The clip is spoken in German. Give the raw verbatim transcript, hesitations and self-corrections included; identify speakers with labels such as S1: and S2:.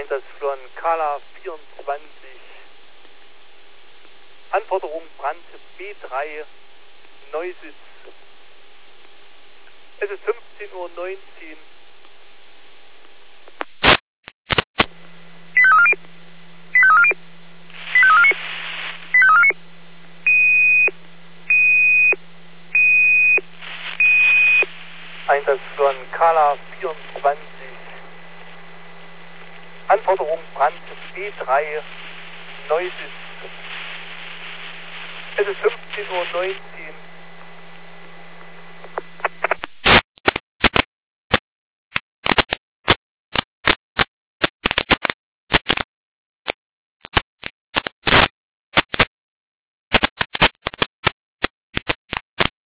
S1: Einsatzflon Kala vierundzwanzig. Anforderung Brand B drei, Neusitz. Es ist fünfzehn Uhr neunzehn. Einsatzflon Kala vierundzwanzig. Anforderung Brand B drei, Neusitz. Es ist fünfzehn Uhr neunzehn.